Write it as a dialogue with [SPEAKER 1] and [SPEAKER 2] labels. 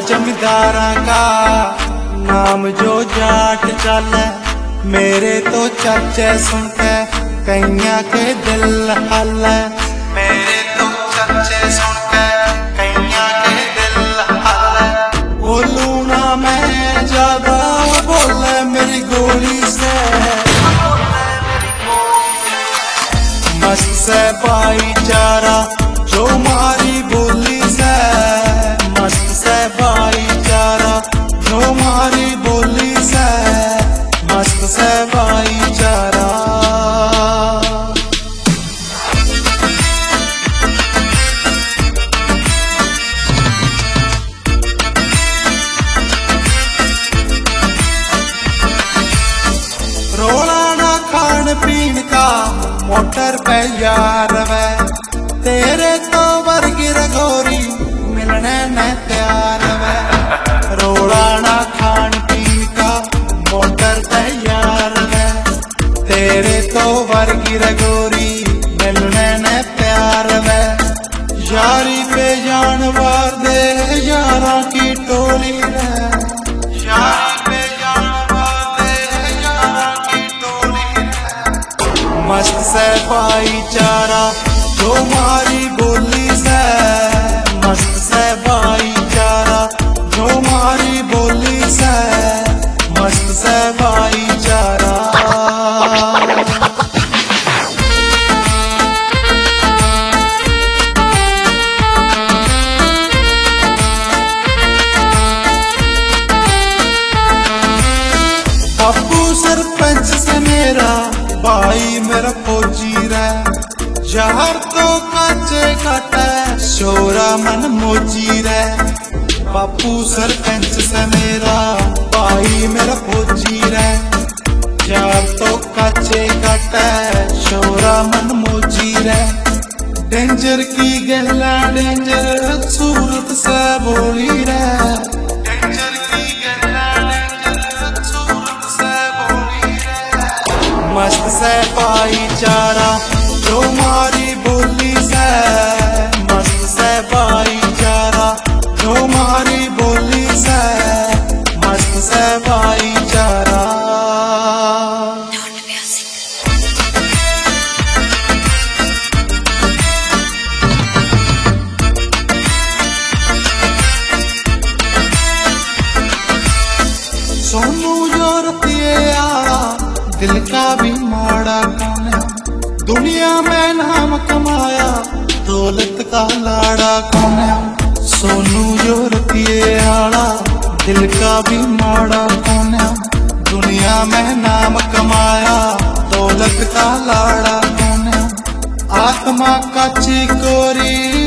[SPEAKER 1] जमींदारा का नाम जो जाट चले, मेरे तो चर्चे सुन के कईया के दिल हल। मेरे तो चर्चे सुन के कईया के दिल हल। बोलू ना मैं ज्यादा, बोले मेरी गोली से। मस्त से भाईचारा जो मारी बोली से, मस्त से भाईचारा जो मारी बोली से, मस्त से भाईचारा। रोला ना खान पीन का मोटर पे यार वे, तेरे तो वर्गी रघोरी मिलने न प्यार वे। रोला ना खान पीन का मोटर पे यार वे, तेरे तो वर्गी रघोरी मिलने न प्यार वे। यारी पे जानवर दे यारा की टोली रे, यारी पे जानवर दे यारा की टोली रे। मस्त से भाईचारा जो मारी बोली से, मस्त से भाईचारा जो मारी बोली से, मस्त से भाईचारा। पप्पू सरपंच से मेरा भाई मेरा फौजी रे, यार तो काचे कटे शोरा मन मोजी रे। बापू सरपंच से मेरा भाई मेरा फौजी रे, यार तो काचे कटे शोरा मन मोजी रे। डेंजर की गहला डेंजर सूरत से बोली रे, डेंजर की गहला डेंजर सूरत से बोली रे। मस्त से भाईचारा जो मारी बोली से, मस्त से भाईचारा जो मारी बोली से, मस्त से भाईचारा। सोनू जो रतिये आया दिल का भी माड़ा कौन है, दुनिया में नाम कमाया दौलत का लाड़ा कौन है। सोनू जो रतिये आड़ा दिल का भी माड़ा कौन है, दुनिया में नाम कमाया दौलत का लाड़ा कौन है। आत्मा का चिकोरी